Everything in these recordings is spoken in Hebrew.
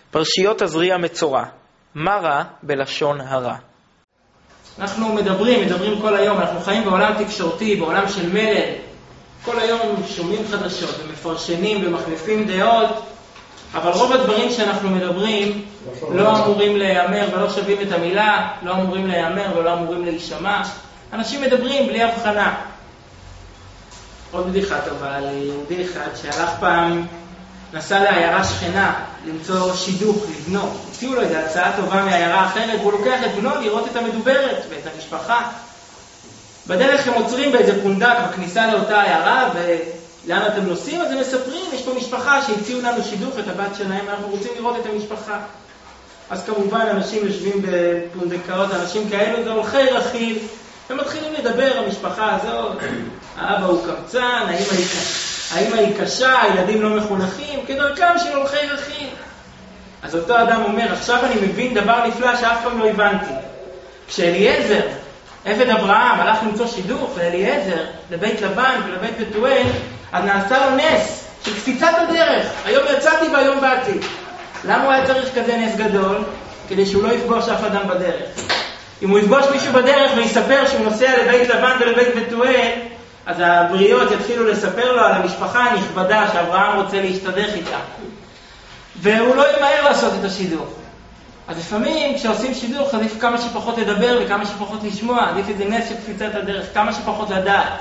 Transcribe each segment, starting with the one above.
פרשיות תזריע מצורע. מה רע בלשון הרע? אנחנו מדברים כל היום, אנחנו חיים בעולם תקשורתי, בעולם של מלל. כל היום שומעים חדשות ומפרשנים ומחליפים דעות, אבל רוב הדברים שאנחנו מדברים לא אמורים להיאמר ולא שווים את המילה, לא אמורים להיאמר ולא אמורים להישמע. אנשים מדברים בלי הבחנה. עוד בדיחה טובה על יהודי אחד שהלך פעם, נסע לעיירה שכנה למצוא שידוך לבנו. הציעו לו איזו הצעה טובה מעיירה אחרת, והוא לוקח את בנו לראות את המדוברת ואת המשפחה. בדרך הם עוצרים באיזה פונדק בכניסה לאותה עיירה, ולאן אתם נוסעים? אז הם מספרים, יש פה משפחה שהציעו לנו שידוך את הבת שלהם, אנחנו רוצים לראות את המשפחה. אז כמובן אנשים יושבים בפונדקאות, אנשים כאלו, זה הולכי רכיל, הם מתחילים לדבר, המשפחה הזאת, האבא הוא קמצן, האמא היא קשה, הילדים לא מחונכים, כדרכם של הולכי רכיל. אז אותו אדם אומר, עכשיו אני מבין דבר נפלא שאף פעם לא הבנתי. כשאליעזר, עבד אברהם, הלך למצוא שידוך לאליעזר, לבית לבן ולבית בתואל, אז נעשה לו נס של קפיצת הדרך. היום יצאתי והיום באתי. למה הוא היה צריך כזה נס גדול? כדי שהוא לא יפגוש אף אדם בדרך. אם הוא יפגוש מישהו בדרך ויספר שהוא נוסע לבית לבן ולבית בתואל, אז הבריות יתחילו לספר לו על המשפחה הנכבדה שאברהם רוצה להשתדך איתה. והוא לא ימהר לעשות את השידוך. אז לפעמים כשעושים שידוך עדיף כמה שפחות לדבר וכמה שפחות לשמוע, עדיף איזה נס של קפיצת הדרך, כמה שפחות לדעת.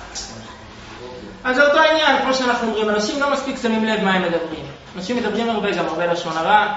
אז זה אותו העניין, כמו שאנחנו אומרים, אנשים לא מספיק שמים לב מה הם מדברים. אנשים מדברים הרבה, גם הרבה לשון הרע.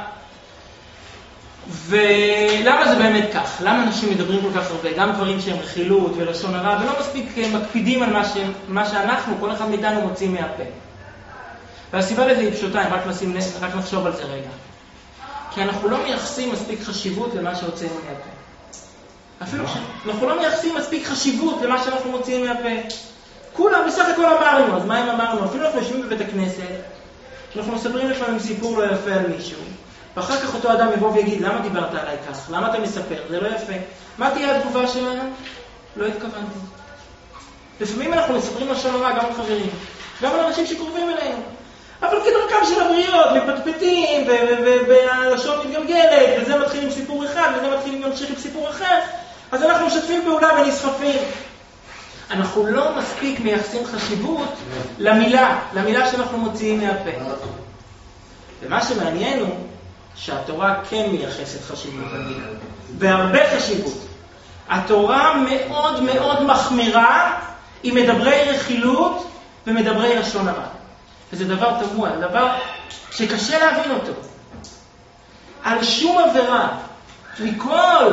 ולמה זה באמת כך? למה אנשים מדברים כל כך הרבה? גם דברים שהם רכילות ולשון הרע, ולא מספיק מקפידים על מה שאנחנו, כל אחד מאיתנו מוצאים מהפה. והסיבה לזה היא פשוטה, רק נחשוב על זה רגע. כי אנחנו לא מייחסים מספיק חשיבות למה שהוצאנו מהפה. אפילו אנחנו לא מייחסים מספיק חשיבות למה שאנחנו מוציאים מהפה. כולם בסך הכל אמרנו, אז מה אם אמרנו? אפילו אנחנו יושבים בבית הכנסת, אנחנו מספרים לפעמים סיפור לא יפה על מישהו, ואחר כך אותו אדם יבוא ויגיד, למה דיברת עליי כך? למה אתה מספר? זה לא יפה. מה תהיה התגובה שלנו? לא התכוונתי. לפעמים אנחנו מספרים לשון הרע גם לחברים, גם על אנשים שקרובים אלינו. אבל כדרכם של הבריות, מפטפטים, והלשון מתגלגלת, וזה מתחיל עם סיפור אחד, וזה מתחיל להמשיך עם סיפור אחר, אז אנחנו משתפים פעולה ונסחפים. אנחנו לא מספיק מייחסים חשיבות למילה שאנחנו מוציאים מהפה. ומה שמעניין הוא שהתורה כן מייחסת חשיבות למילה, והרבה חשיבות. התורה מאוד מאוד מחמירה עם מדברי רכילות ומדברי לשון הרע. וזה דבר תמוה, זה דבר שקשה להבין אותו. על שום עבירה, מכל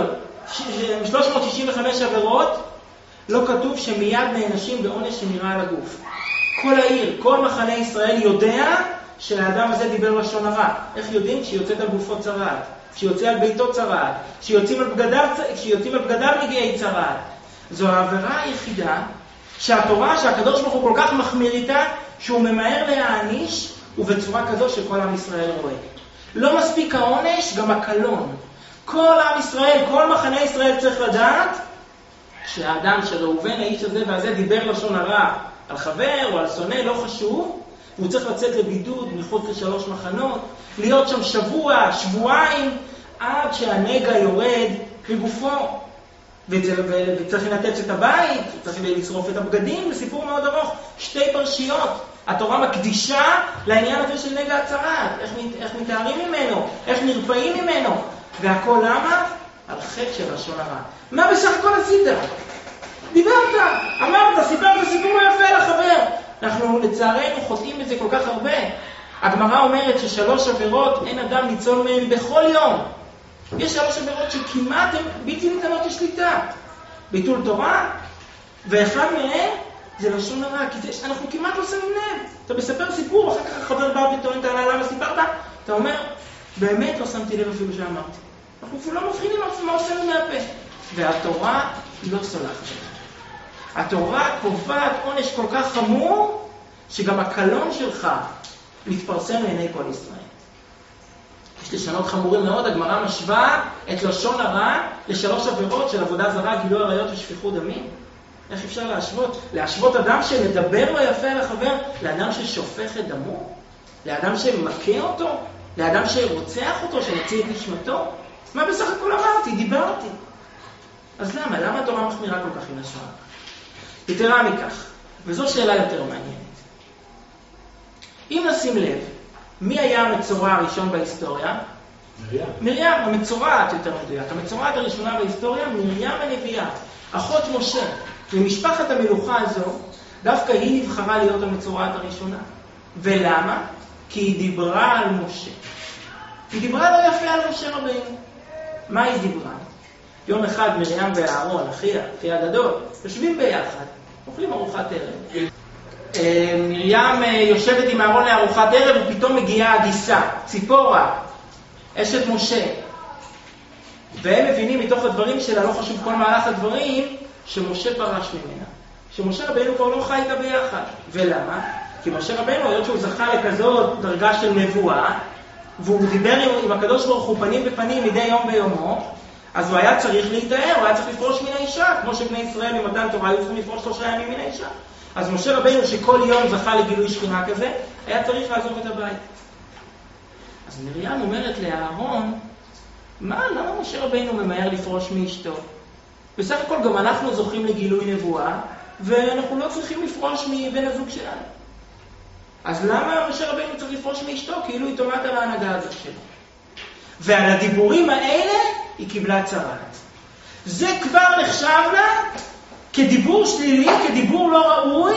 365 עבירות, לא כתוב שמיד נענשים בעונש שנראה על הגוף. כל העיר, כל מחנה ישראל יודע שהאדם הזה דיבר לשון הרע. איך יודעים? כשיוצאת על גופו צרעת, כשיוצא על ביתו צרעת, כשיוצאים על בגדיו נגיעי צרעת. זו העבירה היחידה שהתורה, שהקדוש ברוך הוא כל כך מחמיר איתה, שהוא ממהר להעניש, ובצורה כזו שכל עם ישראל רואה. לא מספיק העונש, גם הקלון. כל עם ישראל, כל מחנה ישראל צריך לדעת, שהאדם של ראובן, האיש הזה והזה, דיבר לשון הרע על חבר או על שונא, לא חשוב, והוא צריך לצאת לבידוד מחוץ ל3 מחנות, להיות שם שבוע, שבועיים, עד שהנגע יורד מגופו. וצריך לנתץ את הבית, צריך לשרוף את הבגדים, וסיפור מאוד ארוך, 2 פרשיות. התורה מקדישה לעניין הזה של נגע הצרעת, איך מתארים ממנו, איך נרפאים ממנו, והכל למה? על חטא של לשון הרע. מה בסך הכל עשית? דיברת, אמרת, סיפרת סיפור יפה לחבר. אנחנו לצערנו חוטאים בזה כל כך הרבה. הגמרא אומרת ש3 עבירות אין אדם ניצול מהן בכל יום. יש 3 עבירות שכמעט הן בלתי ניתנות לשליטה. ביטול תורה, ואחד מהן זה לשון הרע, כי אנחנו כמעט לא שמים לב. אתה מספר סיפור, אחר כך החבר בא וטוען טענה למה סיפרת, אתה אומר, באמת לא שמתי לב אפילו שאמרתי. אנחנו אפילו לא מבחינים מה עושה מהפה. והתורה לא סולחת. התורה קובעת עונש כל כך חמור, שגם הקלון שלך מתפרסם לעיני כל ישראל. יש לשונות חמורים מאוד, הגמרא משווה את לשון הרע ל3 עבירות של עבודה זרה, גילוי עריות ושפיכות דמים. איך אפשר להשוות אדם שמדבר לא יפה לחבר, לאדם ששופך את דמו? לאדם שמכה אותו? לאדם שרוצח אותו, שמציע את נשמתו? מה בסך הכל אמרתי? דיברתי. אז למה התורה מחמירה כל כך עם לשון הרע? יתרה מכך, וזו שאלה יותר מעניינת. אם נשים לב, מי היה המצורע הראשון בהיסטוריה? מרים, המצורעת יותר מדויק. המצורעת הראשונה בהיסטוריה, מרים הנביאה, אחות משה. ממשפחת המלוכה הזו, דווקא היא נבחרה להיות המצורעת הראשונה. ולמה? כי היא דיברה על משה. היא דיברה לא יפה על משה רבינו. מה היא דיברה? יום אחד מרים ואהרון, אחי הגדול, יושבים ביחד, אוכלים ארוחת ערב. מרים יושבת עם אהרון לארוחת ערב, ופתאום מגיעה הגיסה, ציפורה, אשת משה. והם מבינים מתוך הדברים שלה, לא חשוב כל מהלך הדברים, שמשה פרש ממנה. שמשה רבינו כבר לא חי איתה ביחד. ולמה? כי משה רבינו, היות שהוא זכה לכזאת דרגה של נבואה, והוא דיבר עם הקדוש ברוך הוא פנים בפנים מדי יום ביומו, אז הוא היה צריך להתאר, הוא היה צריך לפרוש מן האישה, כמו שבני ישראל ממתן תורה היו צריכים לפרוש 3 ימים מן האישה. אז משה רבינו שכל יום זכה לגילוי שכינה כזה, היה צריך לעזוב את הבית. אז מרים אומרת לאהרון, למה משה רבינו ממהר לפרוש מאשתו? בסך הכל גם אנחנו זוכים לגילוי נבואה, ואנחנו לא צריכים לפרוש מבן הזוג שלנו. אז למה משה רבינו צריך לפרוש מאשתו? כאילו היא תומעת על ההנהגה הזאת שלו. ועל הדיבורים האלה היא קיבלה צרעת. זה כבר נחשב לה כדיבור שלילי, כדיבור לא ראוי,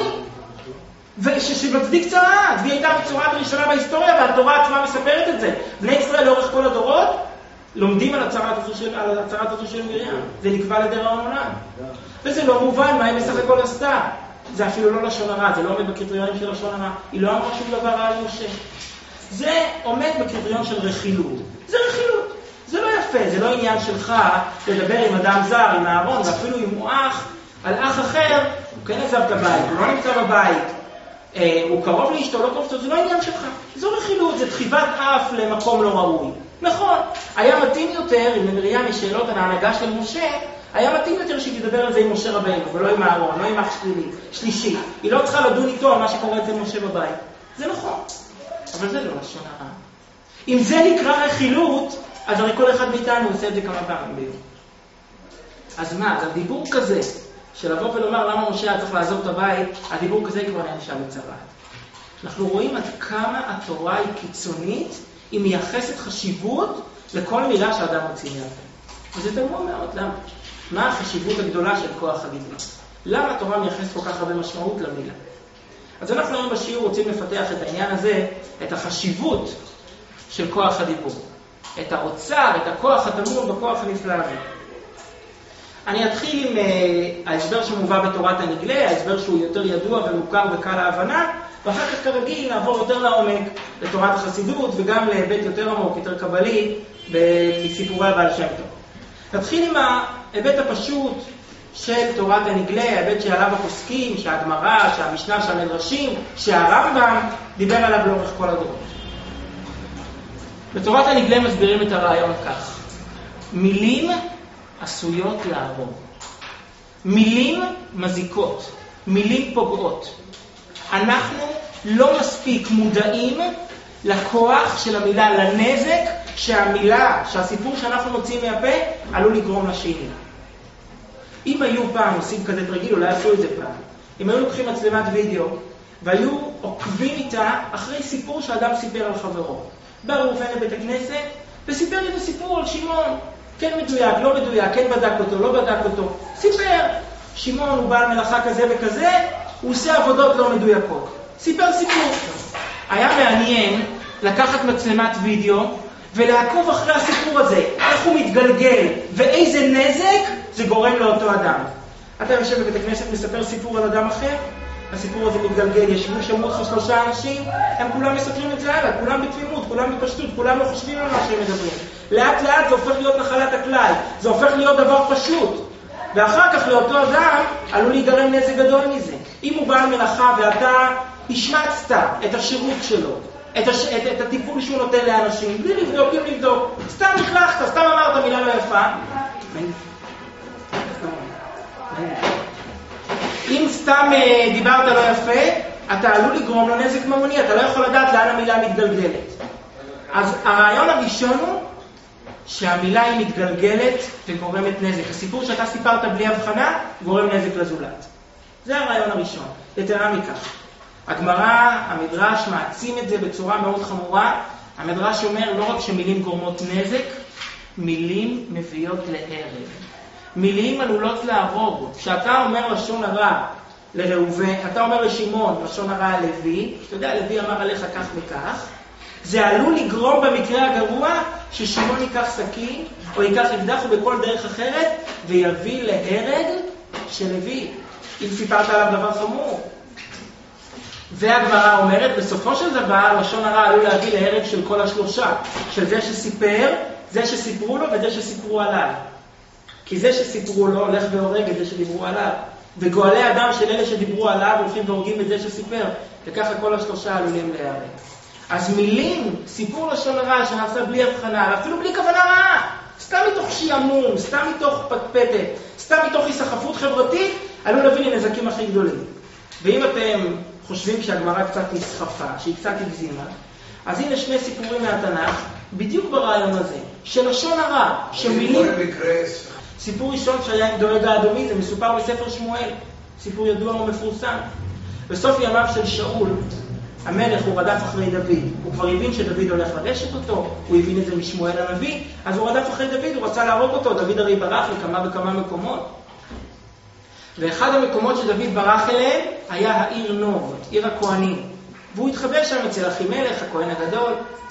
שמצדיק צרעת. והיא הייתה בצרעת הראשונה בהיסטוריה, והתורה עצמה מספרת את זה. בני ישראל לאורך כל הדורות לומדים על הצרעת הזו של מרים. זה נקבע לדיראון עולם. וזה לא מובן מה היא בסך הכל עשתה. זה אפילו לא לשון הרע, זה לא עומד בקריטריונים של לשון הרע. היא לא אמרה שום דבר רע על משה. זה עומד בקריטריון של רכילות. זה רכילות. זה לא יפה, זה לא עניין שלך לדבר עם אדם זר, עם אהרון, ואפילו עם הוא אח, על אח אחר, הוא כן עזב את הבית, הוא לא נמצא בבית, הוא קרוב לאשתו, לא קרוב לאשתו, זה לא עניין שלך. זו רכילות, זה דחיבת אף למקום לא ראוי. נכון, היה מתאים יותר, אם מרים משאלות על ההנהגה של משה, היה מתאים יותר שהיא תדבר על זה עם משה רבינו, ולא עם אהרון, לא עם אח שלישי. היא לא צריכה לדון איתו על מה שקורה אצל משה בבית. זה נכון, אבל זה לא לשון הרע. אם זה נקרא רכילות, אז הרי כל אחד מאיתנו עושה את זה כמה פעמים ביום. אז מה, אז הדיבור כזה, של לבוא ולומר למה משה היה צריך לעזוב את הבית, הדיבור כזה כבר נענשה בצרעת. אנחנו רואים עד כמה התורה היא קיצונית, היא מייחסת חשיבות לכל מילה שאדם מוציא מהפה. וזה תמוה מאוד, למה? מה החשיבות הגדולה של כוח הדיבור? למה התורה מייחסת כל כך הרבה משמעות למילה? אז אנחנו היום בשיעור רוצים לפתח את העניין הזה, את החשיבות של כוח הדיבור. את האוצר, את הכוח הטמון בכוח הנפלא הזה. אני אתחיל עם ההסבר שמובא בתורת הנגלה, ההסבר שהוא יותר ידוע ומוכר וקל להבנה, ואחר כך כרגיל נעבור יותר לעומק לתורת החסידות וגם להיבט יותר עמוק, יותר קבלי, מסיפורי הבעל שם טוב. נתחיל עם ההיבט הפשוט של תורת הנגלה, ההיבט שעליו הפוסקים, שהגמרא, שהמשנה, שהמדרשים, שהרמב"ם דיבר עליו לאורך כל הדורות. בתורת הנגלה מסבירים את הרעיון כך. מילים עשויות להרוג. מילים מזיקות. מילים פוגעות. אנחנו לא מספיק מודעים לכוח של המילה, לנזק שהמילה, שהסיפור שאנחנו מוצאים מהפה, עלול לגרום לשני. אם היו פעם עושים כזה תרגיל, אולי עשו את זה פעם. אם היו לוקחים מצלמת וידאו, והיו עוקבים איתה אחרי סיפור שאדם סיפר על חברו. בא ראובן לבית הכנסת, וסיפר לי את הסיפור על שמעון. כן מדויק, לא מדויק, כן בדק אותו, לא בדק אותו. סיפר, שמעון הוא בעל מלאכה כזה וכזה, הוא עושה עבודות לא מדויקות. סיפר סיפור. היה מעניין לקחת מצלמת וידאו, ולעקוב אחרי הסיפור הזה, איך הוא מתגלגל, ואיזה נזק זה גורם לאותו אדם. אתה יושב בבית הכנסת, מספר סיפור על אדם אחר, הסיפור הזה מתגלגל, ישבו שמעו לך 3 אנשים, הם כולם מסתכלים את זה הלאה, כולם בתמימות, כולם בפשטות, כולם לא חושבים על מה שהם מדברים. לאט לאט זה הופך להיות נחלת הכלל, זה הופך להיות דבר פשוט. ואחר כך לאותו אדם עלול להיגרם נזק גדול מזה. אם הוא בעל מלאכה ואתה השמצת את השירות שלו, את הטיפול שהוא נותן לאנשים, בלי לבדוק, אם לבדוק, סתם נכלכת, סתם אמרת מילה לא יפה, אם סתם דיברת לא יפה, אתה עלול לגרום לו נזק ממוני, אתה לא יכול לדעת לאן המילה מתגלגלת. אז הרעיון הראשון הוא שהמילה היא מתגלגלת וגורמת נזק. הסיפור שאתה סיפרת בלי הבחנה גורם נזק לזולת. זה הרעיון הראשון. יתרה מכך, הגמרא, המדרש מעצים את זה בצורה מאוד חמורה. המדרש אומר לא רק שמילים גורמות נזק, מילים מביאות להרג. מילים עלולות להרוג. כשאתה אומר לשון הרע לראובן, אתה אומר לשמעון לשון הרע לוי, אתה יודע, לוי אמר עליך כך וכך, זה עלול לגרום במקרה הגרוע ששמעון ייקח סכין או ייקח אקדח או בכל דרך אחרת ויביא להרג של לוי, אם סיפרת עליו דבר חמור. והגמרא אומרת, בסופו של דבר לשון הרע עלול להביא להרג של כל השלושה, של זה שסיפר, זה שסיפרו לו וזה שסיפרו עליו. כי זה שסיפרו לו הולך והורג את זה שדיברו עליו, וגואלי אדם של אלה שדיברו עליו הולכים והורגים את זה שסיפר, וככה כל השלושה עלולים להיהרג. אז מילים, סיפור לשון הרע שנעשה בלי הבחנה, אפילו בלי כוונה רעה, סתם מתוך שיעמום, סתם מתוך פטפטת, סתם מתוך היסחפות חברתית, עלול להביא לנזקים הכי גדולים. ואם אתם חושבים שהגמרא קצת נסחפה, שהיא קצת הגזימה, אז הנה שני סיפורים מהתנ"ך, בדיוק ברעיון הזה, של לשון הרע, שמילים... סיפור ראשון שהיה עם דואג האדומי, זה מסופר בספר שמואל, סיפור ידוע ומפורסם. בסוף ימיו של שאול, המלך הוא רדף אחרי דוד, הוא כבר הבין שדוד הולך לרשת אותו, הוא הבין את זה משמואל הנביא, אז הוא רדף אחרי דוד, הוא רצה להרוג אותו, דוד הרי ברח לכמה וכמה מקומות. ואחד המקומות שדוד ברח אליהם היה העיר נוב, עיר הכהנים, והוא התחבא שם אצל אחימלך, הכהן הגדול.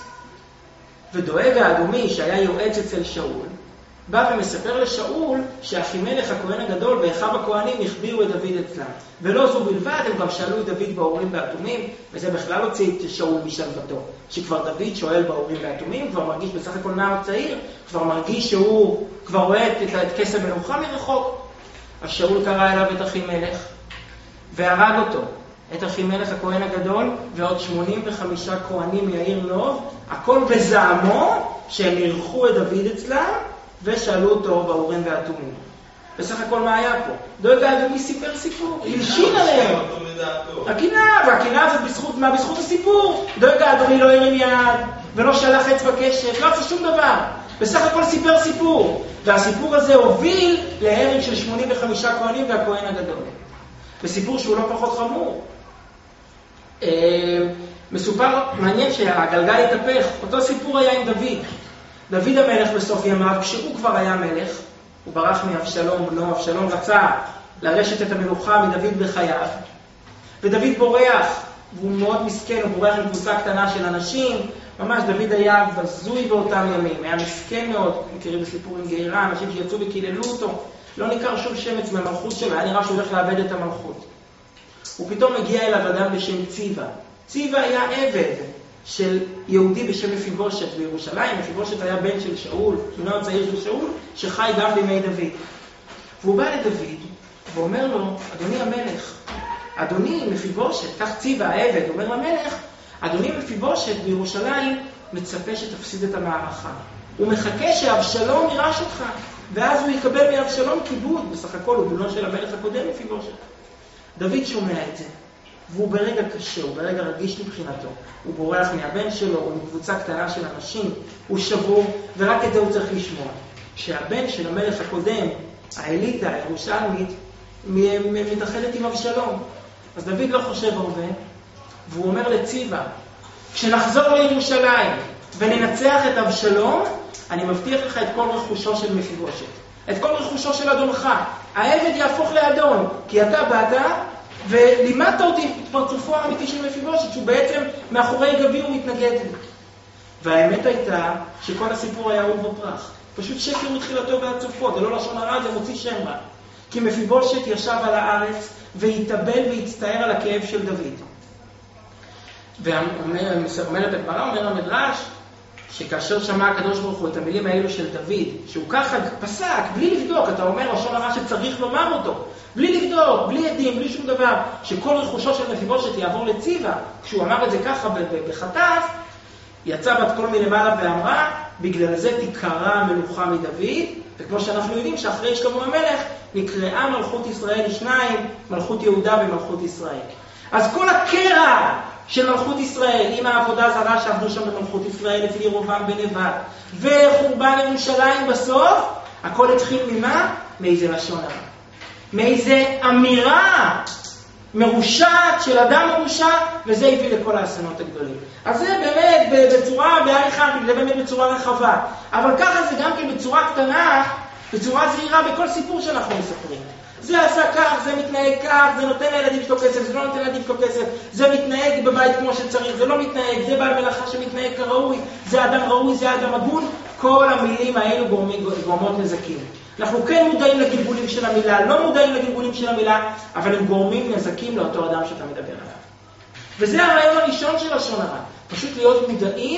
ודואג האדומי שהיה יועץ אצל שאול, בא ומספר לשאול שאחימלך הכהן הגדול ואחיו הכהנים החביאו את דוד אצלם. ולא זו בלבד, הם גם שאלו את דוד באורים והתומים, וזה בכלל הוציא את שאול משלוותו. שכבר דוד שואל באורים והתומים, כבר מרגיש בסך הכל נער צעיר, כבר מרגיש שהוא כבר רואה את כס המלוכה מרחוק. אז שאול קרא אליו את אחימלך והרג אותו, את אחימלך הכהן הגדול ועוד 85 כהנים מהעיר נוב, הכל בזעמו שהם אירחו את דוד אצלם ושאלו אותו באורים והתומים. בסך הכל מה היה פה? דואג האדומי סיפר סיפור, הלשין עליהם. הקינה, והקינה הזאת בזכות מה? בזכות הסיפור. דואג האדומי לא הרים יד ולא שלח אצבע קשת, לא עשה שום דבר. בסך הכל סיפר סיפור. והסיפור הזה הוביל להרג של 85 כהנים והכהן הגדול. בסיפור שהוא לא פחות חמור. מסופר, מעניין שהגלגל התהפך. אותו סיפור היה עם דוד. דוד המלך בסוף ימיו, כשהוא כבר היה מלך, הוא ברח מאבשלום בנו, אבשלום רצה לרשת את המלוכה מדוד בחייו, ודוד בורח, והוא מאוד מסכן, הוא בורח עם קבוצה קטנה של אנשים, ממש דוד היה בזוי באותם ימים, היה מסכן מאוד, מכירים בסיפור עם גאירה, אנשים שיצאו וקיללו אותו, לא ניכר שום שמץ מהמלכות שלו, היה נראה שהוא הולך לאבד את המלכות. הוא פתאום מגיע אליו אדם בשם ציבה. ציבה היה עבד של יהודי בשם מפיבושת בירושלים. מפיבושת היה בן של שאול, בנו הצעיר של שאול, שחי גם בימי דוד. והוא בא לדוד ואומר לו, אדוני המלך, אדוני מפיבושת, כך ציבה העבד, אומר למלך, אדוני מפיבושת בירושלים מצפה שתפסיד את המערכה. הוא מחכה שאבשלום יירש אותך, ואז הוא יקבל מאבשלום כיבוד, בסך הכל הוא בנו של המלך הקודם מפיבושת. דוד שומע את זה, והוא ברגע קשה, הוא ברגע רגיש מבחינתו. הוא בורח מהבן שלו, הוא מקבוצה קטנה של אנשים, הוא שבור, ורק את זה הוא צריך לשמוע. שהבן של המלך הקודם, האליטה, הירושלמית, מתאחדת עם אבשלום. אז דוד לא חושב הרבה, והוא אומר לציבה, כשנחזור לירושלים וננצח את אבשלום, אני מבטיח לך את כל רכושו של מפיבושת. את כל רכושו של אדונך. העבד יהפוך לאדון, כי אתה באת ולימדת אותי את פרצופו האמיתי של מפיבושת, שהוא בעצם מאחורי גבי הוא מתנגד לי. והאמת הייתה שכל הסיפור היה עול ופרח. פשוט שקר מתחילתו ועד סופו, זה לא לשון הרע, זה מוציא שם רע. כי מפיבושת ישב על הארץ והתאבל והצטער על הכאב של דוד. ואומרת הגמרא, אומר המדרש, שכאשר שמע הקדוש ברוך הוא את המילים האלו של דוד, שהוא ככה פסק, בלי לבדוק, אתה אומר לשון הרע שצריך לומר אותו, בלי לבדוק, בלי עדים, בלי שום דבר, שכל רכושו של מפיבושת יעבור לציבה, כשהוא אמר את זה ככה בחטף, יצא בת קול מלמעלה ואמרה, בגלל זה תיקרא המלוכה מדוד, וכמו שאנחנו יודעים שאחרי שלמה המלך, נקראה מלכות ישראל לשניים, מלכות יהודה ומלכות ישראל. אז כל הקרע, של מלכות ישראל, עם העבודה זרה שעבדו שם במלכות ישראל אצל ירובעם בן נבט, וחורבן ירושלים בסוף, הכל התחיל ממה? מאיזה לשון הרע. מאיזה אמירה מרושעת של אדם מרושע, וזה הביא לכל האסונות הגדולים. אז זה באמת בצורה, בעריכה, זה באמת בצורה רחבה. אבל ככה זה גם כן בצורה קטנה, בצורה זהירה בכל סיפור שאנחנו מספרים. זה עשה כך, זה מתנהג כך, זה נותן לילדים שלו כסף, זה לא נותן לילדים שלו כסף, זה מתנהג בבית כמו שצריך, זה לא מתנהג, זה בעל מלאכה שמתנהג כראוי, זה אדם ראוי, זה אדם הגון. כל המילים האלו גורמות נזקים. אנחנו כן מודעים לגלגולים של המילה, לא מודעים לגלגולים של המילה, אבל הם גורמים נזקים לאותו אדם שאתה מדבר עליו. וזה הרעיון הראשון של לשון הרע. פשוט להיות מודעים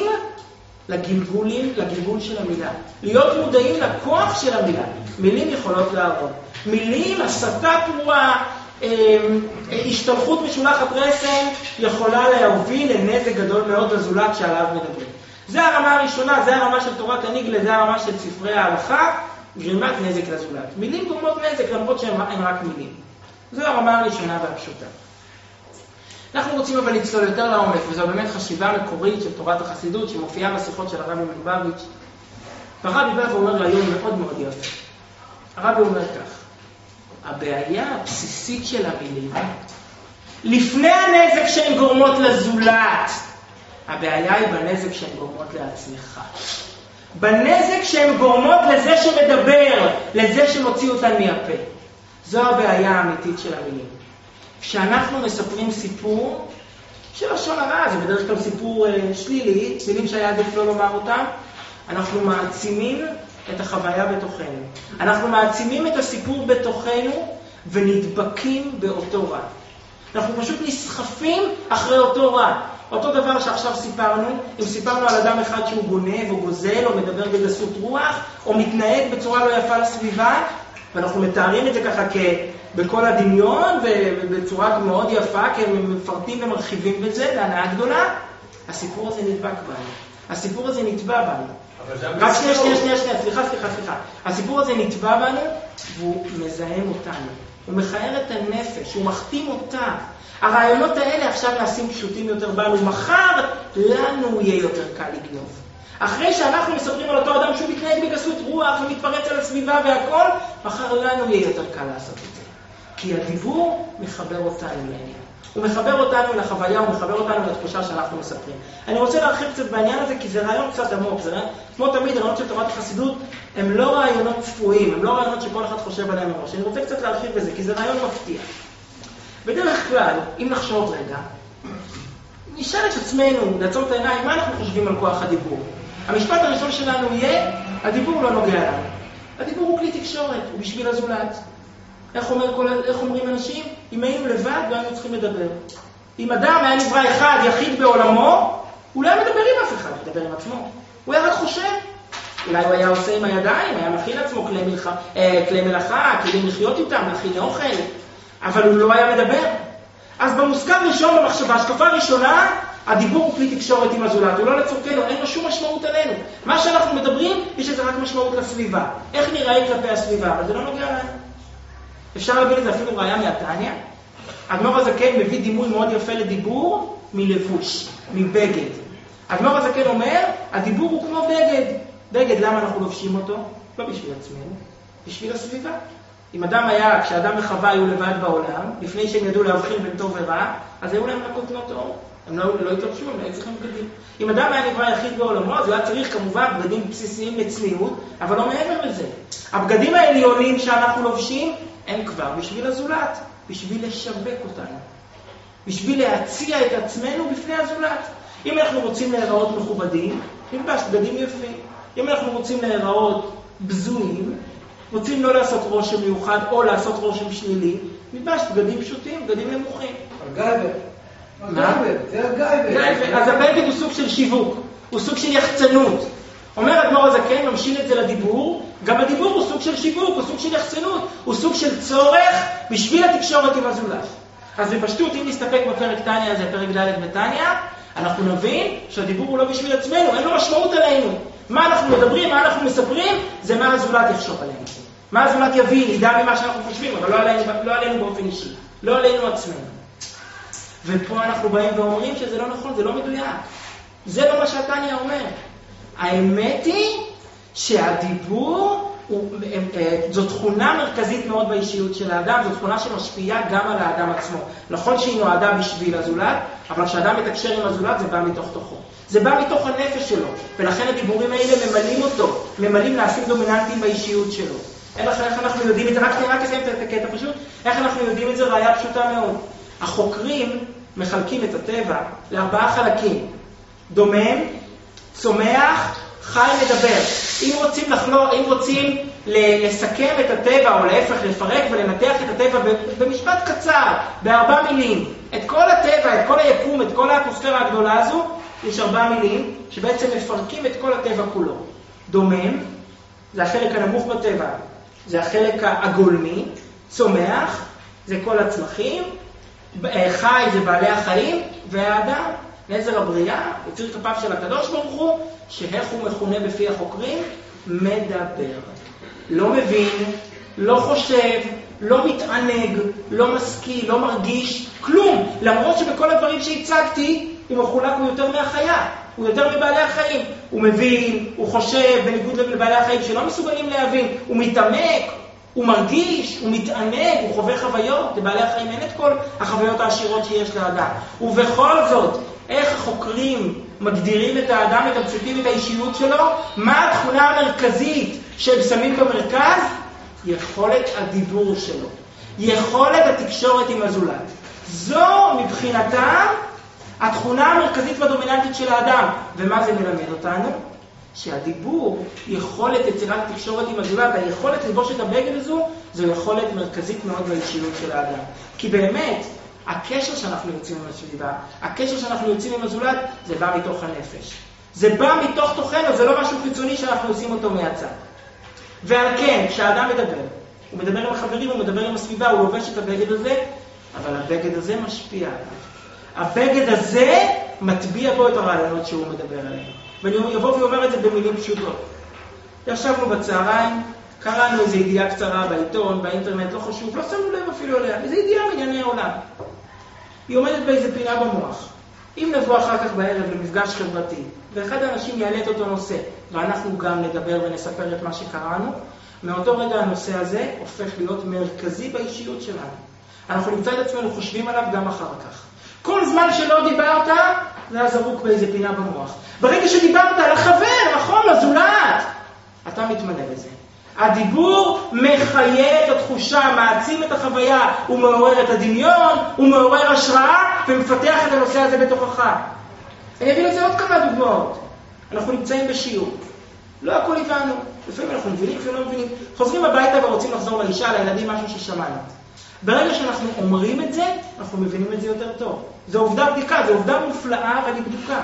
לגלגול של המילה. להיות מודעים לכוח של המילה. מילים יכולות להרוג. מילים, הסתה פרועה, השתלחות משולחת רסן, יכולה להוביל לנזק גדול מאוד לזולת שעליו מדברים. זה הרמה הראשונה, זה הרמה של תורת הניגלה, זה הרמה של ספרי ההלכה, גרימת נזק לזולת. מילים גורמות נזק למרות שהן רק מילים. זו הרמה הראשונה והפשוטה. אנחנו רוצים אבל לצלול יותר לעומק, וזו באמת חשיבה מקורית של תורת החסידות שמופיעה בשיחות של הרבי מלובביץ'. והרבי בא ואומר רעיון מאוד מאוד יפה. הרבי אומר כך, הבעיה הבסיסית של המילים, לפני הנזק שהן גורמות לזולת, הבעיה היא בנזק שהן גורמות לעצמך. בנזק שהן גורמות לזה שמדבר, לזה שמוציא אותן מהפה. זו הבעיה האמיתית של המילים. כשאנחנו מספרים סיפור של לשון הרע, זה בדרך כלל סיפור שלילי, מילים שהיה עדיף לא לומר אותם, אנחנו מעצימים את החוויה בתוכנו. אנחנו מעצימים את הסיפור בתוכנו ונדבקים באותו רע. אנחנו פשוט נסחפים אחרי אותו רע. אותו דבר שעכשיו סיפרנו, אם סיפרנו על אדם אחד שהוא גונב או גוזל או מדבר בגסות רוח או מתנהג בצורה לא יפה לסביבה, ואנחנו מתארים את זה ככה בכל הדמיון ובצורה מאוד יפה, כי הם מפרטים ומרחיבים בזה, להנאה גדולה, הסיפור הזה נדבק בנו. הסיפור הזה נטבע בנו. רק שנייה, סליחה. הסיפור הזה נטבע בנו והוא מזהם אותנו. הוא מכער את הנפש, הוא מחתים אותה. הרעיונות האלה עכשיו נעשים פשוטים יותר בנו. מחר לנו יהיה יותר קל לגנוב. אחרי שאנחנו מספרים על אותו אדם שהוא מתנהג בגסות רוח ומתפרץ על הסביבה והכל, מחר לנו יהיה יותר קל לעשות את זה. כי הדיבור מחבר אותנו לעניין. הוא מחבר אותנו לחוויה, הוא מחבר אותנו לתחושה שאנחנו מספרים. אני רוצה להרחיב קצת בעניין הזה, כי זה רעיון קצת עמוק. זה כמו תמיד, רעיונות של תורת החסידות הם לא רעיונות צפויים, הם לא רעיונות שכל אחד חושב עליהם מראש. אני רוצה קצת להרחיב בזה, כי זה רעיון מפתיע. בדרך כלל, אם נחשוב רגע, נשאל את עצמנו, נעצום את העיניים, מה אנחנו חושבים על כוח הדיבור? המשפט הראשון שלנו יהיה, הדיבור לא נוגע לנו. הדיבור הוא כלי תקשורת, הוא בשביל הזולת. איך אומרים אנשים? אם היינו לבד, לא היינו צריכים לדבר. אם אדם היה נברא אחד, יחיד בעולמו, הוא לא היה מדבר עם אף אחד, הוא מדבר עם עצמו. הוא היה רק חושב. אולי הוא היה עושה עם הידיים, היה מכין עצמו כלי מלאכה, כלים לחיות איתם, להכין אוכל, אבל הוא לא היה מדבר. אז במושכל ראשון, בהשקפה הראשונה, הדיבור הוא כלי תקשורת עם הזולת, הוא לא לצורכנו, אין לו שום משמעות עלינו. מה שאנחנו מדברים, יש לזה רק משמעות לסביבה. איך נראה כלפי הסביבה, אבל זה לא נוגע לנו. אפשר להביא לזה אפילו ראיה מהתניא. האדמו"ר הזקן מביא דימוי מאוד יפה לדיבור מלבוש, מבגד. האדמו"ר הזקן אומר, הדיבור הוא כמו בגד. בגד, למה אנחנו לובשים אותו? לא בשביל עצמנו, בשביל הסביבה. אם אדם היה, כשאדם וחווה היו לבד בעולם, לפני שהם ידעו להבחין בין טוב ורע, אז היו להם רק כותנות אור. הם לא התלבשו, הם היו צריכים בגדים. אם אדם היה נברא יחיד בעולמו, אז הוא היה צריך כמובן בגדים בסיסיים לצניעות, אבל לא מעבר לזה. הבגדים העליונים שאנחנו לובשים, הם כבר בשביל הזולת, בשביל לשווק אותנו, בשביל להציע את עצמנו בפני הזולת. אם אנחנו רוצים להיראות מכובדים, נלבש בגדים יפים. אם אנחנו רוצים להיראות בזויים, רוצים לא לעשות רושם מיוחד או לעשות רושם שלילי, נלבש בגדים פשוטים, בגדים נמוכים. הגייבר. זה הגייבר. אז הבגד הוא סוג של שיווק, הוא סוג של יחצנות. אומר האדמו"ר הזקן, ממשיל את זה לדיבור, גם הדיבור הוא סוג של שיווק, הוא סוג של יחצנות, הוא סוג של צורך בשביל התקשורת עם הזולת. אז בפשטות, אם נסתפק בפרק תניא הזה, פרק ד' בתניא, אנחנו נבין שהדיבור הוא לא בשביל עצמנו, אין לו משמעות עלינו. מה אנחנו מדברים, מה אנחנו מספרים, זה מה הזולת יחשוב עלינו. מה הזולת יבין, ידע ממה שאנחנו חושבים, אבל לא עלינו באופן אישי, לא עלינו עצמנו. ופה אנחנו באים ואומרים שזה לא נכון, זה לא מדויק. זה לא מה שהתניא אומר. האמת היא שהדיבור זו תכונה מרכזית מאוד באישיות של האדם, זו תכונה שמשפיעה גם על האדם עצמו. נכון שהיא נועדה בשביל הזולת, אבל כשאדם מתקשר עם הזולת זה בא מתוך תוכו. זה בא מתוך הנפש שלו, ולכן הדיבורים האלה ממלאים אותו, ממלאים נעשים דומיננטיים באישיות שלו. איך אנחנו יודעים את זה? רק אסיים את הקטע פשוט. איך אנחנו יודעים את זה? ראיה פשוטה מאוד. החוקרים מחלקים את הטבע ל4 חלקים. דומם, צומח, חי, מדבר. אם רוצים לסכם את הטבע, או להפך לפרק ולנתח את הטבע במשפט קצר, ב4 מילים, את כל הטבע, את כל היקום, את כל האטמוספירה הגדולה הזו, יש 4 מילים שבעצם מפרקים את כל הטבע כולו. דומם, זה החלק הנמוך בטבע, זה החלק הגולמי. צומח, זה כל הצמחים. חי, זה בעלי החיים. והאדם, נזר הבריאה, יציר כפיו של הקדוש ברוך הוא, שאיך הוא מכונה בפי החוקרים? מדבר. לא מבין, לא חושב, לא מתענג, לא משכיל, לא מרגיש, כלום. למרות שבכל הדברים שהצגתי, הוא מחולק, הוא יותר מהחיה, הוא יותר מבעלי החיים. הוא מבין, הוא חושב, בניגוד לבעלי החיים שלא מסוגלים להבין, הוא מתעמק, הוא מרגיש, הוא מתענג, הוא חווה חוויות. לבעלי החיים אין את כל החוויות העשירות שיש לאדם. ובכל זאת, איך החוקרים מגדירים את האדם, את המצפים, את האישיות שלו? מה התכונה המרכזית שהם שמים במרכז? יכולת הדיבור שלו, יכולת התקשורת עם הזולת. זו מבחינתם התכונה המרכזית והדומיננטית של האדם. ומה זה מלמד אותנו? שהדיבור, יכולת יצירת תקשורת עם הזולת, היכולת ללבוש את הבגד הזו, זו יכולת מרכזית מאוד באישיות של האדם. כי באמת, הקשר שאנחנו יוצאים עם הסביבה, הקשר שאנחנו יוצאים עם הזולת, זה בא מתוך הנפש. זה בא מתוך תוכנו, זה לא משהו חיצוני שאנחנו עושים אותו מהצד. ועל כן, כשהאדם מדבר, הוא מדבר עם החברים, הוא מדבר עם הסביבה, הוא לובש את הבגד הזה, אבל הבגד הזה משפיע עליו. הבגד הזה מטביע בו את הרעיונות שהוא מדבר עליהם. ואני אבוא ואומר את זה במילים פשוטות. ישבנו בצהריים, קראנו איזו ידיעה קצרה בעיתון, באינטרנט, לא חשוב, לא שמנו לב אפילו עליה, איזו ידיעה מענייני העולם. היא עומדת באיזה פינה במוח. אם נבוא אחר כך בערב למפגש חברתי, ואחד האנשים יעלה את אותו נושא, ואנחנו גם נדבר ונספר את מה שקראנו, מאותו רגע הנושא הזה הופך להיות מרכזי באישיות שלנו. אנחנו נמצא את עצמנו חושבים עליו גם אחר כך. כל זמן שלא דיברת, זה היה זרוק באיזה פינה במוח. ברגע שדיברת על החבר, נכון, לזולת, אתה מתמלא בזה. הדיבור מחיה את התחושה, מעצים את החוויה, הוא מעורר את הדמיון, הוא מעורר השראה, ומפתח את הנושא הזה בתוכך. אני אביא לזה עוד כמה דוגמאות. אנחנו נמצאים בשיעור. לא הכל הבנו. לפעמים אנחנו מבינים, לפעמים לא מבינים. חוזרים הביתה ורוצים לחזור לאישה, לילדים, משהו ששמענו. ברגע שאנחנו אומרים את זה, אנחנו מבינים את זה יותר טוב. זו עובדה בדיקה, זו עובדה מופלאה אבל היא בדוקה.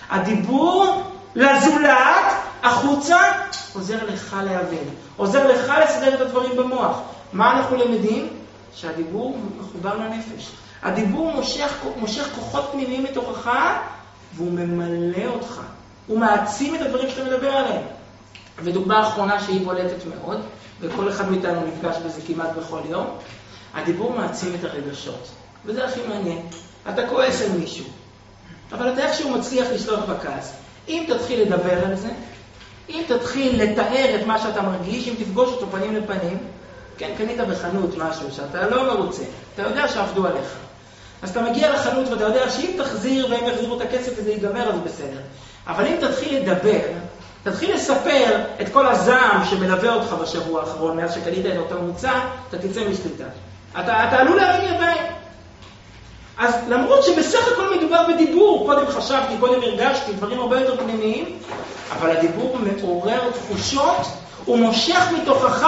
הדיבור לזולת, החוצה, עוזר לך להבין. עוזר לך לסדר את הדברים במוח. מה אנחנו למדים? שהדיבור מחובר לנפש. הדיבור מושך כוחות פנימיים מתוכך, והוא ממלא אותך. הוא מעצים את הדברים שאתה מדבר עליהם. ודוגמה אחרונה שהיא בולטת מאוד, וכל אחד מאיתנו נפגש בזה כמעט בכל יום, הדיבור מעצים את הרגשות. וזה הכי מעניין. אתה כועס על מישהו, אבל אתה איכשהו מצליח לשלוט בכעס. אם תתחיל לדבר על זה, אם תתחיל לתאר את מה שאתה מרגיש, אם תפגוש אותו פנים לפנים, כן, קנית בחנות משהו שאתה לא מרוצה, אתה יודע שעבדו עליך. אז אתה מגיע לחנות ואתה יודע שאם תחזיר והם יחזירו את הכסף וזה ייגמר, אז בסדר. אבל אם תתחיל לדבר, תתחיל לספר את כל הזעם שמלווה אותך בשבוע האחרון, מאז שקנית את אותו מוצר, אתה תצא משליטה. אתה עלול להרים ידיים. אז למרות שבסך הכל מדובר בדיבור, קודם חשבתי, קודם הרגשתי, דברים הרבה יותר פנימיים, אבל הדיבור מעורר תחושות, הוא מושך מתוכך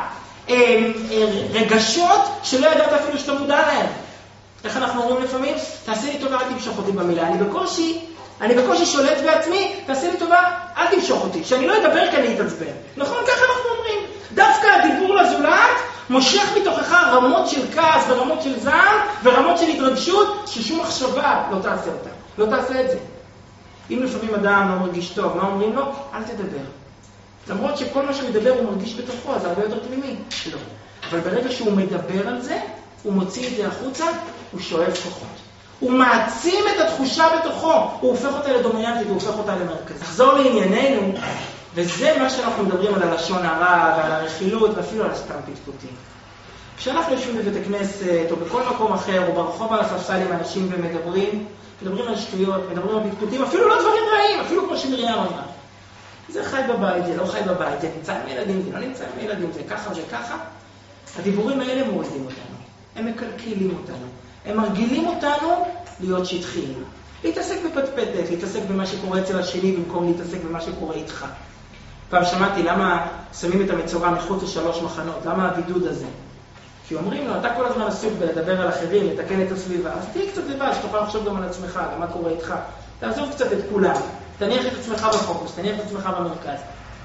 רגשות שלא ידעת אפילו שאתה מודע להם. איך אנחנו אומרים לפעמים? תעשה לי טובה, אל תמשוך אותי במילה. אני בקושי שולט בעצמי, תעשה לי טובה, אל תמשוך אותי. שאני לא אדבר כאן להתעצבן. נכון? ככה אנחנו אומרים. דווקא הדיבור לזולת מושך מתוכך רמות של כעס ורמות של זעם ורמות של התרגשות ששום מחשבה לא תעשה אותה. לא תעשה את זה. אם לפעמים אדם לא מרגיש טוב, מה אומרים לו? אל תדבר. למרות שכל מה שמדבר הוא מרגיש בתוכו, זה הרבה יותר פנימי. לא. אבל ברגע שהוא מדבר על זה, הוא מוציא את זה החוצה, הוא שואב כוחות. הוא מעצים את התחושה בתוכו, הוא הופך אותה לדומיננטית, הוא הופך אותה למרכז. נחזור לענייננו, וזה מה שאנחנו מדברים על הלשון הרע ועל הרכילות ואפילו על סתם פטפוטים. כשאנחנו יושבים בבית הכנסת או בכל מקום אחר או ברחוב על הספסל עם אנשים ומדברים, מדברים על שטויות, מדברים על פטפוטים, אפילו לא דברים רעים, אפילו כמו שמרים אמרה. זה חי בבית, זה לא חי בבית, זה נמצא עם ילדים, זה לא נמצא עם ילדים, זה ככה, זה ככה. הדיבורים האלה מורידים אותנו, הם מקלקלים אותנו, הם מרגילים אותנו להיות שטחיים. להתעסק בפטפטת, להתעסק במה שקורה אצל השני במקום להתעסק במה שקורה איתך. פעם שמעתי למה שמים את המצורע מחוץ לשלוש מחנות, למה הבידוד הזה? כי אומרים לו, אתה כל הזמן עסוק בלדבר על אחרים, לתקן את הסביבה, אז תהיה קצת לבד, שתוכל לחשוב גם על עצמך, על מה קורה איתך. תעזוב קצת את כולם, תניח את עצמך בפוקוס, תניח את עצמך במרכז.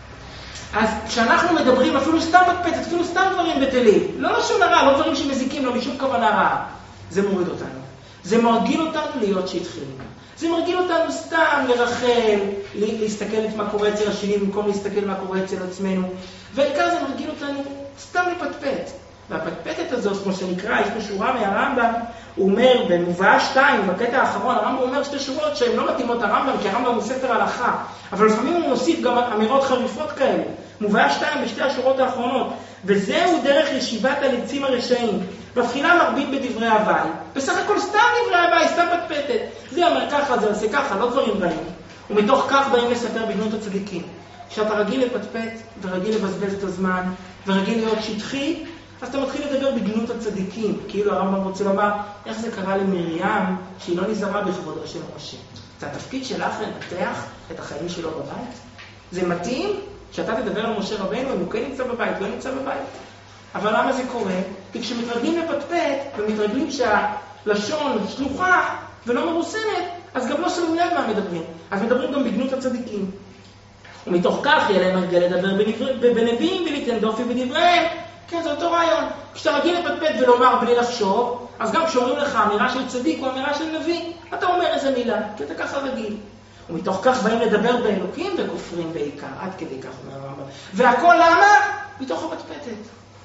אז כשאנחנו מדברים אפילו סתם פטפטת, אפילו סתם דברים בטלים, לא לשון הרע, לא דברים שמזיקים, לא משום כוונה רעה, זה מוריד אותנו. זה מרגיל אותנו להיות שטחיים. זה מרגיל אותנו סתם לרחל, להסתכל את מה קורה אצל השני, במקום להסתכל מה קורה אצל עצמנו. והעיקר זה מרגיל אותנו סתם לפטפט. והפטפטת הזאת, כמו שנקרא, יש בשורה מהרמב"ם, הוא אומר במובאה 2, בקטע האחרון, הרמב"ם אומר שתי שורות שהן לא מתאימות הרמב"ם, כי הרמב"ם הוא ספר הלכה. אבל לפעמים הוא מוסיף גם אמירות חריפות כאלה. מובאה 2 בשתי השורות האחרונות. וזהו דרך ישיבת הליצים הרשעים. בתחילה מרבים בדברי הוואי. בסך הכל סתם דברי הוואי, סתם פטפטת. זה אומר ככה, זה עושה ככה, לא דברים רעים. ומתוך כך באים לספר בגנות הצדיקים. כשאתה רגיל לפטפט ורגיל לבזבז את הזמן ורגיל להיות שטחי, אז אתה מתחיל לדבר בגנות הצדיקים. כאילו הרמב"ם רוצה לומר, איך זה קרה למרים שהיא לא נזהרה בכבודו של משה. זה התפקיד שלך לנתח את החיים שלו בבית? זה מתאים שאתה תדבר על משה רבנו אם הוא כן נמצא בבית, לא נמצא בבית. אבל למה זה קורה? כי כשמתרגלים לפטפט ומתרגלים שהלשון שלוחה ולא מרוסנת, אז גם לא שמים לב מה מדברים. אז מדברים גם בגנות הצדיקים. ומתוך כך יהיה להם הרגל לדבר בנביאים וליתן דופי בדבריהם. כן, זה אותו רעיון. כשאתה רגיל לפטפט ולומר בלי לחשוב, אז גם כשאומרים לך אמירה של צדיק או אמירה של נביא, אתה אומר איזה מילה, כי אתה ככה רגיל. ומתוך כך באים לדבר באלוקים וכופרים בעיקר, עד כדי כך אומר הרמב"ם. והכל למה? מתוך הפטפטת.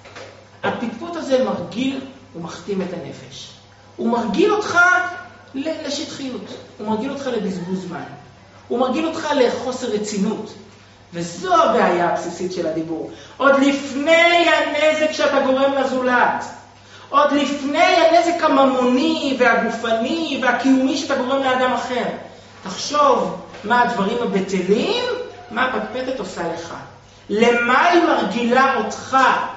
הפטפוט הזה מרגיל ומחתים את הנפש. הוא מרגיל אותך לשטחיות. הוא מרגיל אותך לבזבוז זמן. הוא מרגיל אותך לחוסר רצינות. וזו הבעיה הבסיסית של הדיבור. עוד לפני הנזק שאתה גורם לזולת. עוד לפני הנזק הממוני והגופני והקיומי שאתה גורם לאדם אחר. תחשוב מה הדברים הבטלים, מה הפטפטת עושה לך. למה היא מרגילה אותך?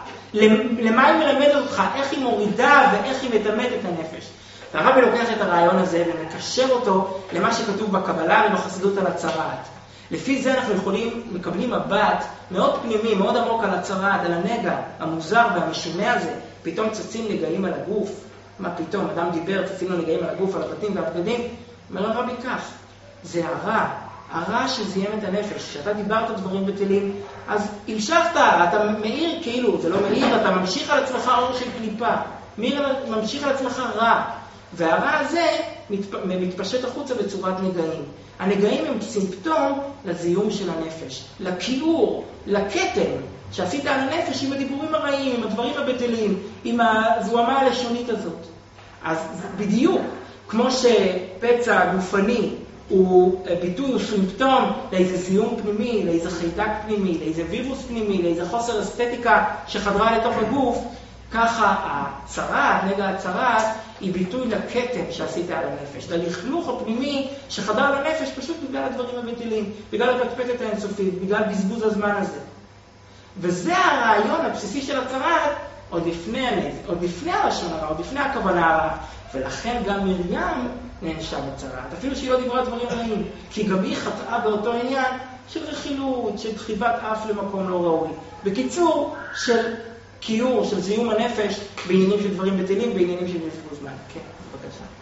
למה היא מלמדת אותך? איך היא מורידה ואיך היא מטמאת את הנפש. והרבי לוקח את הרעיון הזה ומקשר אותו למה שכתוב בקבלה ובחסידות על הצרעת. לפי זה אנחנו מקבלים מבט מאוד פנימי, מאוד עמוק על הצרעת, על הנגע המוזר והמשונה הזה. פתאום צצים נגעים על הגוף. מה פתאום? אדם דיבר, צצים לו נגעים על הגוף, על הבתים והבגדים. אומר הרבי כך, זה הרע שזיים את הנפש. כשאתה דיברת דברים בטלים, אז המשכת, אתה מאיר כאילו, זה לא מאיר, אתה ממשיך על עצמך אור של קליפה. ממשיך על עצמך רע. והרע הזה מתפשט החוצה בצורת נגעים. הנגעים הם סימפטום לזיום של הנפש, לכיעור, לכתם שעשית על הנפש עם הדיבורים הרעים, עם הדברים הבטלים, עם הזוהמה הלשונית הזאת. אז בדיוק, כמו שפצע גופני הוא ביטוי, הוא סימפטום לאיזה זיום פנימי, לאיזה חיידק פנימי, לאיזה וירוס פנימי, לאיזה חוסר אסתטיקה שחדרה לתוך הגוף, ככה הצרעת, נגע הצרעת, היא ביטוי לכתם שעשית על הנפש, ללכלוך הפנימי שחדר לנפש פשוט בגלל הדברים הבטלים, בגלל הפטפטת האינסופית, בגלל בזבוז הזמן הזה. וזה הרעיון הבסיסי של הצרעת, עוד לפני הלשון הרע, עוד לפני הכוונה הרע, ולכן גם מרים נענשה בצרעת, אפילו שהיא לא דיברה דברים רעים, כי גם היא חטאה באותו עניין של רכילות, של דחיבת אף למקום לא ראוי. בקיצור, של קיור, של זיום הנפש בעניינים של דברים בטלים, בעניינים של בזבוז זמן. כן, בבקשה.